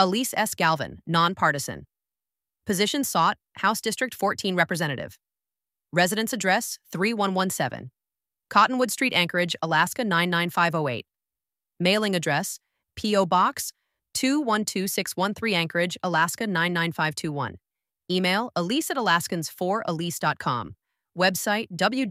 Elise S. Galvin, nonpartisan. Position sought, House District 14 Representative. Residence address 3117. Cottonwood Street, Anchorage, Alaska 99508. Mailing address P.O. Box 212613, Anchorage, Alaska 99521. Email elise@alaskans4elise.com. Website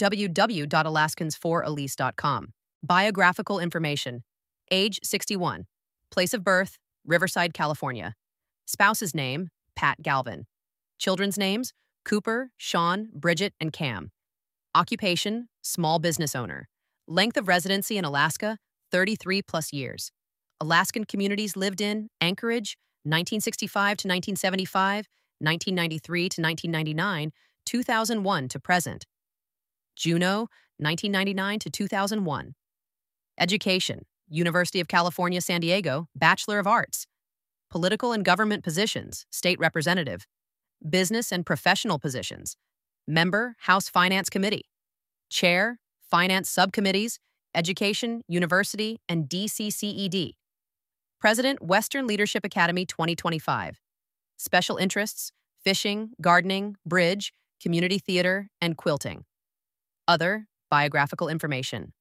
www.alaskans4elise.com. Biographical information. Age 61. Place of birth Riverside, California. Spouse's name Pat Galvin. Children's names Cooper, Sean, Bridget, and Cam. Occupation small business owner. Length of residency in Alaska 33 plus years. Alaskan communities lived in Anchorage 1965 to 1975, 1993 to 1999, 2001 to present. Juneau 1999 to 2001. Education University of California, San Diego, Bachelor of Arts. Political and government positions, State Representative. Business and professional positions. Member, House Finance Committee. Chair, Finance Subcommittees, Education, University, and DCCED. President, Western Leadership Academy 2025. Special interests, fishing, gardening, bridge, community theater, and quilting. Other biographical information.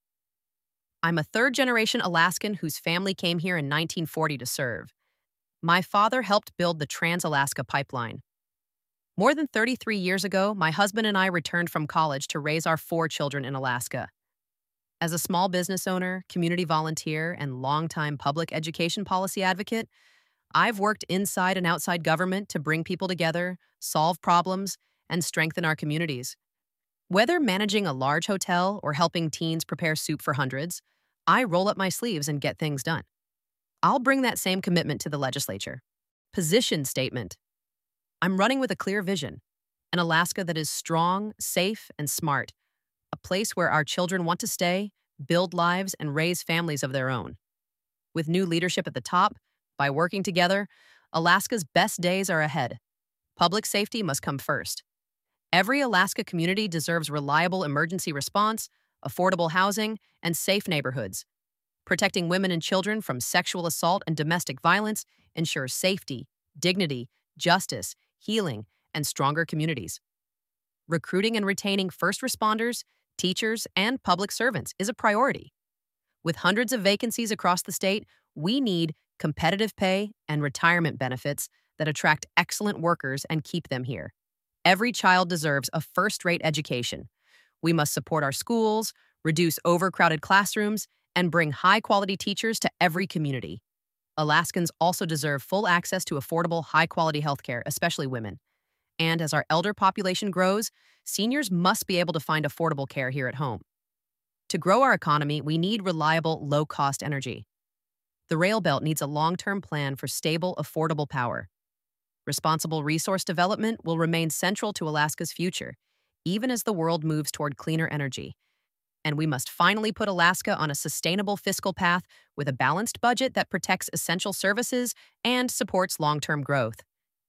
I'm a third-generation Alaskan whose family came here in 1940 to serve. My father helped build the Trans-Alaska Pipeline. More than 33 years ago, my husband and I returned from college to raise our 4 children in Alaska. As a small business owner, community volunteer, and longtime public education policy advocate, I've worked inside and outside government to bring people together, solve problems, and strengthen our communities. Whether managing a large hotel or helping teens prepare soup for hundreds, I roll up my sleeves and get things done. I'll bring that same commitment to the legislature. Position statement. I'm running with a clear vision, an Alaska that is strong, safe, and smart, a place where our children want to stay, build lives, and raise families of their own. With new leadership at the top, by working together, Alaska's best days are ahead. Public safety must come first. Every Alaska community deserves reliable emergency response, affordable housing, and safe neighborhoods. Protecting women and children from sexual assault and domestic violence ensures safety, dignity, justice, healing, and stronger communities. Recruiting and retaining first responders, teachers, and public servants is a priority. With hundreds of vacancies across the state, we need competitive pay and retirement benefits that attract excellent workers and keep them here. Every child deserves a first-rate education. We must support our schools, reduce overcrowded classrooms, and bring high-quality teachers to every community. Alaskans also deserve full access to affordable, high-quality healthcare, especially women. And as our elder population grows, seniors must be able to find affordable care here at home. To grow our economy, we need reliable, low-cost energy. The Rail Belt needs a long-term plan for stable, affordable power. Responsible resource development will remain central to Alaska's future, even as the world moves toward cleaner energy. And we must finally put Alaska on a sustainable fiscal path with a balanced budget that protects essential services and supports long-term growth.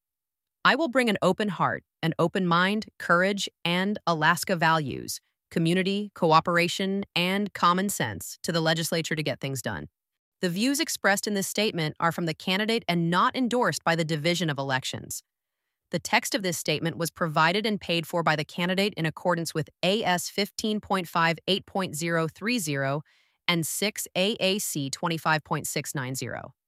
I will bring an open heart, an open mind, courage, and Alaska values, community, cooperation, and common sense to the legislature to get things done. The views expressed in this statement are from the candidate and not endorsed by the Division of Elections. The text of this statement was provided and paid for by the candidate in accordance with AS 15.5 8.030 and 6 AAC 25.690.